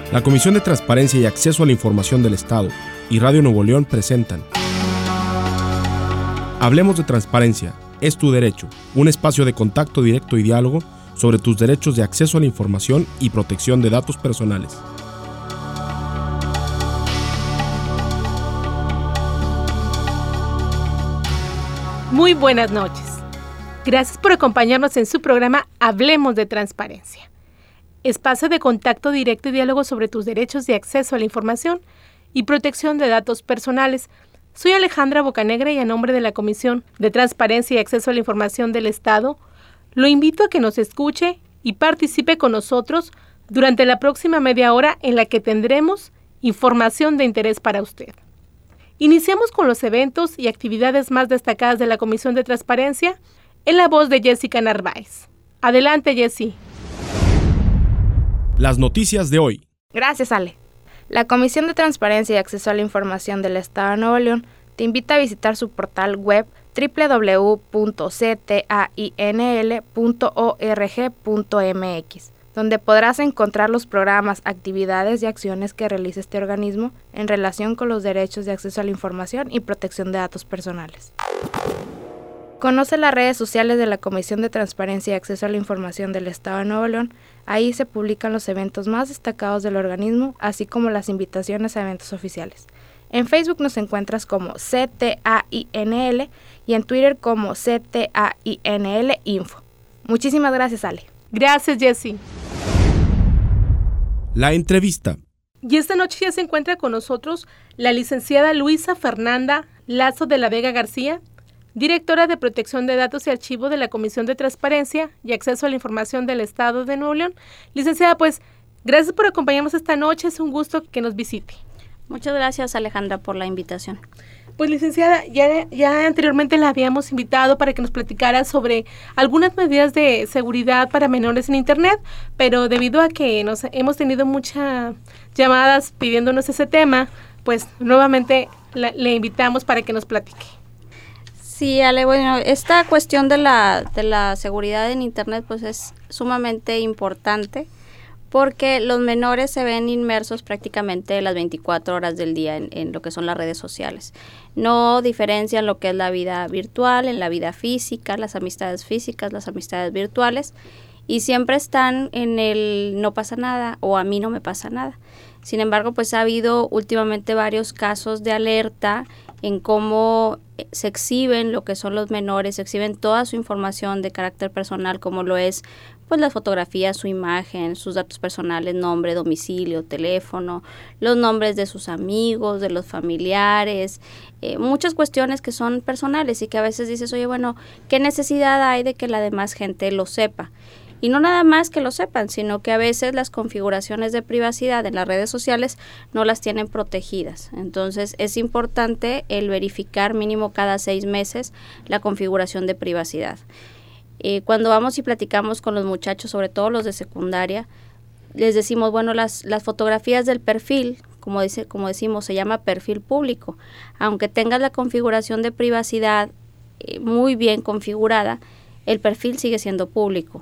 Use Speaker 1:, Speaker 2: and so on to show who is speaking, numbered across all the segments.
Speaker 1: La Comisión de Transparencia y Acceso a la Información del Estado y Radio Nuevo León presentan Hablemos de Transparencia, es tu derecho, un espacio de contacto directo y diálogo sobre tus derechos de acceso a la información y protección de datos personales.
Speaker 2: Muy buenas noches. Gracias por acompañarnos en su programa Hablemos de Transparencia. Espacio de contacto directo y diálogo sobre tus derechos de acceso a la información y protección de datos personales. Soy Alejandra Bocanegra y a nombre de la Comisión de Transparencia y Acceso a la Información del Estado, lo invito a que nos escuche y participe con nosotros durante la próxima media hora en la que tendremos información de interés para usted. Iniciamos con los eventos y actividades más destacadas de la Comisión de Transparencia en la voz de Jessica Narváez. Adelante, Jessy.
Speaker 1: Las noticias de hoy.
Speaker 3: Gracias, Ale. La Comisión de Transparencia y Acceso a la Información del Estado de Nuevo León te invita a visitar su portal web www.ctainl.org.mx, donde podrás encontrar los programas, actividades y acciones que realiza este organismo en relación con los derechos de acceso a la información y protección de datos personales. Conoce las redes sociales de la Comisión de Transparencia y Acceso a la Información del Estado de Nuevo León. Ahí se publican los eventos más destacados del organismo, así como las invitaciones a eventos oficiales. En Facebook nos encuentras como CTAINL y en Twitter como CTAINL Info. Muchísimas gracias, Ale.
Speaker 2: Gracias, Jessy.
Speaker 1: La entrevista.
Speaker 2: Y esta noche ya se encuentra con nosotros la licenciada Luisa Fernanda Lazo de la Vega García, directora de Protección de Datos y Archivo de la Comisión de Transparencia y Acceso a la Información del Estado de Nuevo León. Licenciada, pues, gracias por acompañarnos esta noche, es un gusto que nos visite.
Speaker 4: Muchas gracias, Alejandra, por la invitación.
Speaker 2: Pues, licenciada, ya anteriormente la habíamos invitado para que nos platicara sobre algunas medidas de seguridad para menores en Internet, pero debido a que hemos tenido muchas llamadas pidiéndonos ese tema, pues nuevamente le invitamos para que nos platique.
Speaker 4: Sí, Ale, bueno, esta cuestión de la seguridad en Internet pues es sumamente importante porque los menores se ven inmersos prácticamente las 24 horas del día en lo que son las redes sociales. No diferencian lo que es la vida virtual, en la vida física, las amistades virtuales, y siempre están en el no pasa nada o a mí no me pasa nada. Sin embargo, pues ha habido últimamente varios casos de alerta en cómo se exhiben lo que son los menores, se exhiben toda su información de carácter personal, como lo es pues las fotografías, su imagen, sus datos personales, nombre, domicilio, teléfono, los nombres de sus amigos, de los familiares, muchas cuestiones que son personales y que a veces dices, oye, bueno, ¿qué necesidad hay de que la demás gente lo sepa? Y no nada más que lo sepan, sino que a veces las configuraciones de privacidad en las redes sociales no las tienen protegidas. Entonces es importante el verificar mínimo cada 6 meses la configuración de privacidad. Cuando vamos y platicamos con los muchachos, sobre todo los de secundaria, les decimos, bueno, las fotografías del perfil, como decimos, se llama perfil público. Aunque tengas la configuración de privacidad muy bien configurada, el perfil sigue siendo público.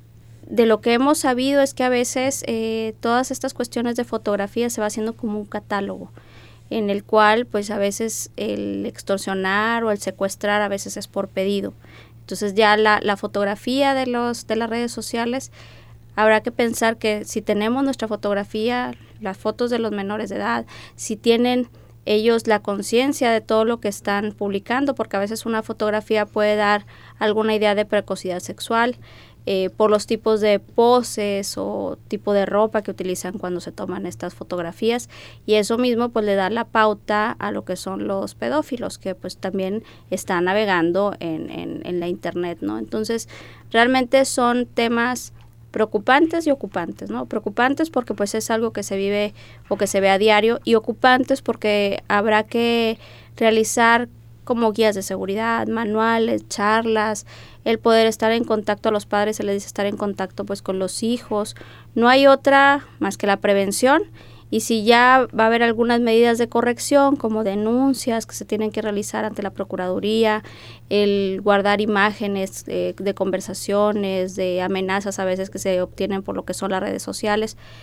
Speaker 4: De lo que hemos sabido es que a veces todas estas cuestiones de fotografía se va haciendo como un catálogo, en el cual pues a veces el extorsionar o el secuestrar a veces es por pedido. Entonces ya la fotografía de las redes sociales, habrá que pensar que si tenemos nuestra fotografía, las fotos de los menores de edad, si tienen ellos la conciencia de todo lo que están publicando, porque a veces una fotografía puede dar alguna idea de precocidad sexual, por los tipos de poses o tipo de ropa que utilizan cuando se toman estas fotografías, y eso mismo pues le da la pauta a lo que son los pedófilos que pues también están navegando en la Internet, ¿no? Entonces realmente son temas preocupantes y ocupantes, ¿no? Preocupantes porque pues es algo que se vive o que se ve a diario, y ocupantes porque habrá que realizar como guías de seguridad, manuales, charlas, el poder estar en contacto a los padres, se les dice estar en contacto pues con los hijos. No hay otra más que la prevención, y si ya va a haber algunas medidas de corrección como denuncias que se tienen que realizar ante la Procuraduría, el guardar imágenes de conversaciones, de amenazas a veces que se obtienen por lo que son las redes sociales.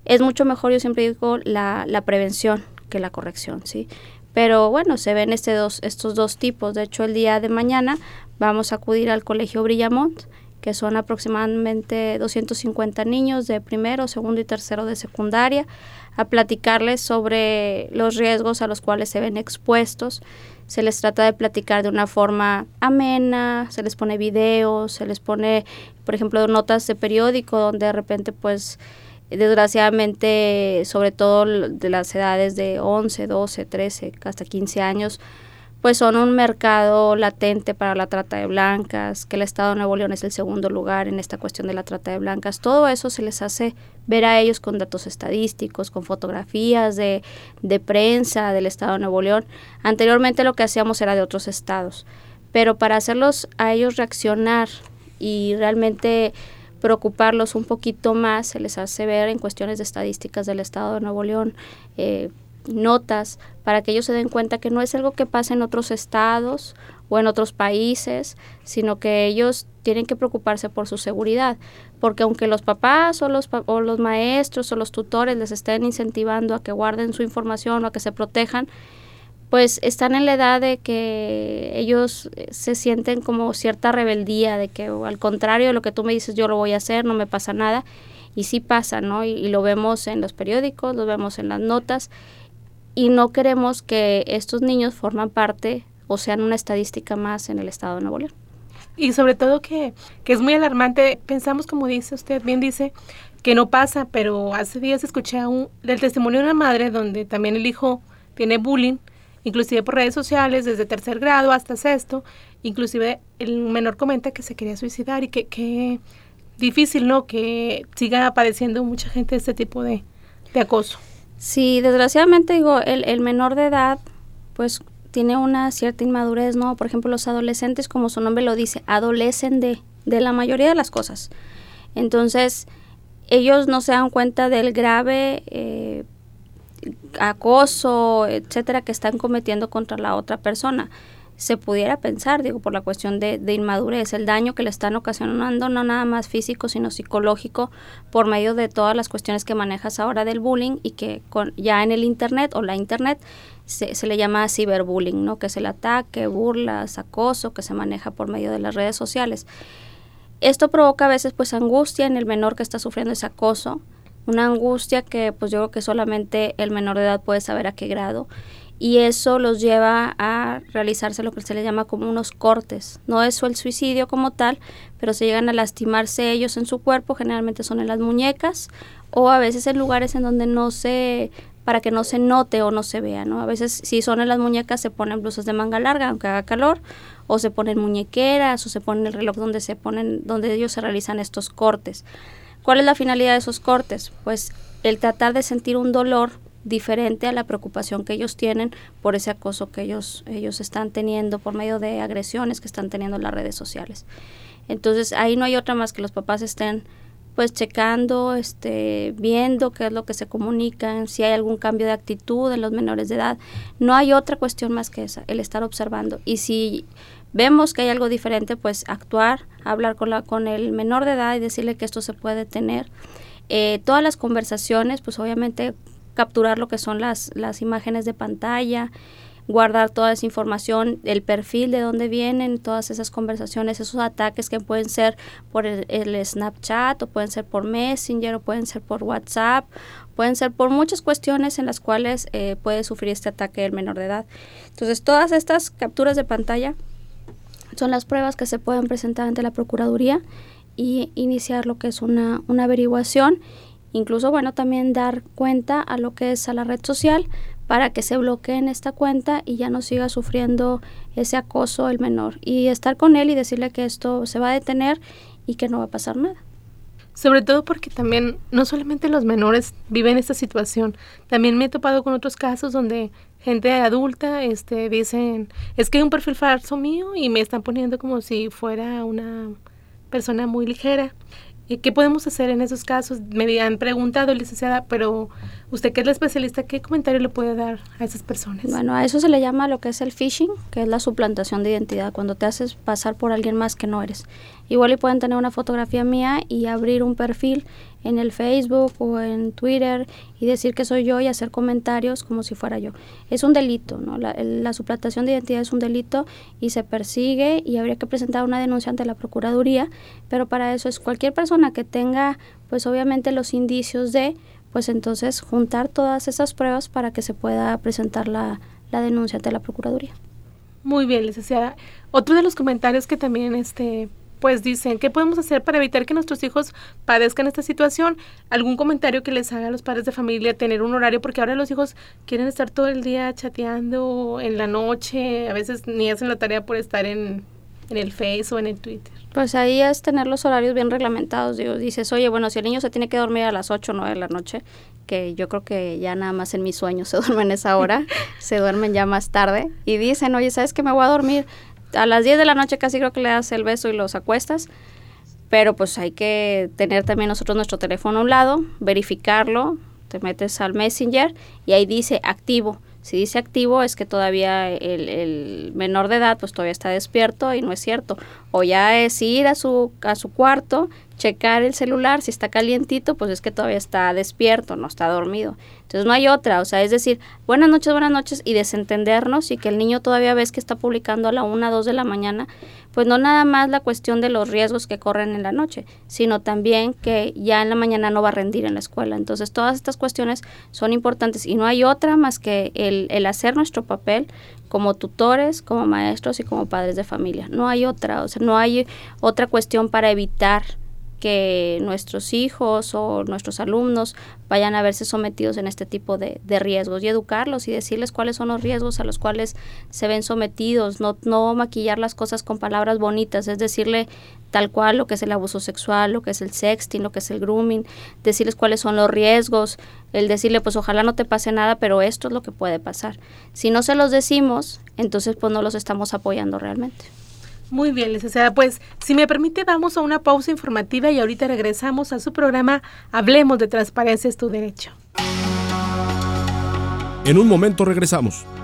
Speaker 4: Es mucho mejor, yo siempre digo, la prevención que la corrección, ¿sí? Pero bueno, se ven estos dos tipos. De hecho, el día de mañana vamos a acudir al Colegio Brillamont, que son aproximadamente 250 niños de primero, segundo y tercero de secundaria, a platicarles sobre los riesgos a los cuales se ven expuestos. Se les trata de platicar de una forma amena, se les pone videos, se les pone, por ejemplo, notas de periódico donde de repente, pues, desgraciadamente, sobre todo de las edades de 11, 12, 13, hasta 15 años, pues son un mercado latente para la trata de blancas, que el Estado de Nuevo León es el segundo lugar en esta cuestión de la trata de blancas. Todo eso se les hace ver a ellos con datos estadísticos, con fotografías de prensa del Estado de Nuevo León. Anteriormente lo que hacíamos era de otros estados, pero para hacerlos a ellos reaccionar y realmente preocuparlos un poquito más, se les hace ver en cuestiones de estadísticas del Estado de Nuevo León, notas, para que ellos se den cuenta que no es algo que pasa en otros estados o en otros países, sino que ellos tienen que preocuparse por su seguridad, porque aunque los papás o los maestros o los tutores les estén incentivando a que guarden su información o a que se protejan, pues están en la edad de que ellos se sienten como cierta rebeldía, de que al contrario de lo que tú me dices, yo lo voy a hacer, no me pasa nada, y sí pasa, ¿no? Y lo vemos en los periódicos, lo vemos en las notas, y no queremos que estos niños forman parte o sean una estadística más en el Estado de Nuevo León.
Speaker 2: Y sobre todo que es muy alarmante. Pensamos, como dice usted, bien dice, que no pasa, pero hace días escuché del testimonio de una madre donde también el hijo tiene bullying, inclusive por redes sociales, desde tercer grado hasta sexto. Inclusive el menor comenta que se quería suicidar y que difícil, ¿no? Que siga padeciendo mucha gente este tipo de acoso.
Speaker 4: Sí, desgraciadamente, digo, el menor de edad, pues tiene una cierta inmadurez, ¿no? Por ejemplo, los adolescentes, como su nombre lo dice, adolecen de la mayoría de las cosas. Entonces, ellos no se dan cuenta del grave acoso, etcétera, que están cometiendo contra la otra persona. Se pudiera pensar, digo, por la cuestión de inmadurez, el daño que le están ocasionando, no nada más físico, sino psicológico, por medio de todas las cuestiones que manejas ahora del bullying y que ya en el Internet o la Internet se le llama ciberbullying, ¿no? Que es el ataque, burlas, acoso que se maneja por medio de las redes sociales. Esto provoca a veces pues angustia en el menor que está sufriendo ese acoso, una angustia que pues yo creo que solamente el menor de edad puede saber a qué grado. Y eso los lleva a realizarse lo que se le llama como unos cortes. No es el suicidio como tal, pero se llegan a lastimarse ellos en su cuerpo, generalmente son en las muñecas, o a veces en lugares en donde para que no se note o no se vea, ¿no? A veces si son en las muñecas se ponen blusas de manga larga, aunque haga calor, o se ponen muñequeras, o se ponen el reloj donde ellos se realizan estos cortes. ¿Cuál es la finalidad de esos cortes? Pues el tratar de sentir un dolor diferente a la preocupación que ellos tienen por ese acoso que ellos están teniendo por medio de agresiones que están teniendo en las redes sociales. Entonces ahí no hay otra más que los papás estén pues checando, viendo qué es lo que se comunican, si hay algún cambio de actitud en los menores de edad. No hay otra cuestión más que esa, el estar observando. Y si vemos que hay algo diferente, pues actuar, hablar con el menor de edad y decirle que esto se puede detener. Todas las conversaciones, pues obviamente capturar lo que son las imágenes de pantalla, guardar toda esa información, el perfil de dónde vienen todas esas conversaciones, esos ataques que pueden ser por el Snapchat o pueden ser por Messenger o pueden ser por WhatsApp, pueden ser por muchas cuestiones en las cuales puede sufrir este ataque el menor de edad. Entonces todas estas capturas de pantalla son las pruebas que se pueden presentar ante la Procuraduría y iniciar lo que es una averiguación. Incluso, bueno, también dar cuenta a lo que es a la red social para que se bloqueen esta cuenta y ya no siga sufriendo ese acoso el menor. Y estar con él y decirle que esto se va a detener y que no va a pasar nada.
Speaker 2: Sobre todo porque también no solamente los menores viven esta situación. También me he topado con otros casos donde gente adulta dicen, es que hay un perfil falso mío y me están poniendo como si fuera una persona muy ligera. ¿Qué podemos hacer en esos casos? Me han preguntado, licenciada, pero usted que es la especialista, ¿qué comentario le puede dar a esas personas?
Speaker 4: Bueno, a eso se le llama lo que es el phishing, que es la suplantación de identidad, cuando te haces pasar por alguien más que no eres. Igual y pueden tener una fotografía mía y abrir un perfil en el Facebook o en Twitter y decir que soy yo y hacer comentarios como si fuera yo. Es un delito, ¿no? La suplantación de identidad es un delito y se persigue y habría que presentar una denuncia ante la Procuraduría, pero para eso es cualquier persona que tenga, pues obviamente los indicios de, pues entonces juntar todas esas pruebas para que se pueda presentar la denuncia ante la Procuraduría.
Speaker 2: Muy bien, licenciada. Otro de los comentarios que también pues dicen, ¿qué podemos hacer para evitar que nuestros hijos padezcan esta situación? ¿Algún comentario que les haga a los padres de familia, tener un horario? Porque ahora los hijos quieren estar todo el día chateando en la noche, a veces ni hacen la tarea por estar en el Face o en el Twitter.
Speaker 4: Pues ahí es tener los horarios bien reglamentados. Dices, oye, bueno, si el niño se tiene que dormir a las 8 o 9 de la noche, que yo creo que ya nada más en mis sueños se duermen esa hora, se duermen ya más tarde, y dicen, oye, ¿sabes qué? Me voy a dormir a las 10 de la noche, casi creo que le das el beso y los acuestas, pero pues hay que tener también nosotros nuestro teléfono a un lado, verificarlo, te metes al Messenger y ahí dice activo. Si dice activo es que todavía el menor de edad pues todavía está despierto y no es cierto. O ya es ir a su cuarto, checar el celular, si está calientito, pues es que todavía está despierto, no está dormido. Entonces no hay otra, o sea, es decir, buenas noches, y desentendernos, y que el niño todavía ves que está publicando a la 1, 2 de la mañana, pues no nada más la cuestión de los riesgos que corren en la noche, sino también que ya en la mañana no va a rendir en la escuela. Entonces todas estas cuestiones son importantes y no hay otra más que el hacer nuestro papel como tutores, como maestros y como padres de familia. No hay otra, o sea, no hay otra cuestión para evitar que nuestros hijos o nuestros alumnos vayan a verse sometidos en este tipo de riesgos, y educarlos y decirles cuáles son los riesgos a los cuales se ven sometidos, no maquillar las cosas con palabras bonitas, es decirle tal cual lo que es el abuso sexual, lo que es el sexting, lo que es el grooming, decirles cuáles son los riesgos, el decirle pues ojalá no te pase nada, pero esto es lo que puede pasar. Si no se los decimos, entonces pues no los estamos apoyando realmente.
Speaker 2: Muy bien, licenciada. Pues, si me permite, vamos a una pausa informativa y ahorita regresamos a su programa Hablemos de Transparencia es tu Derecho.
Speaker 1: En un momento regresamos.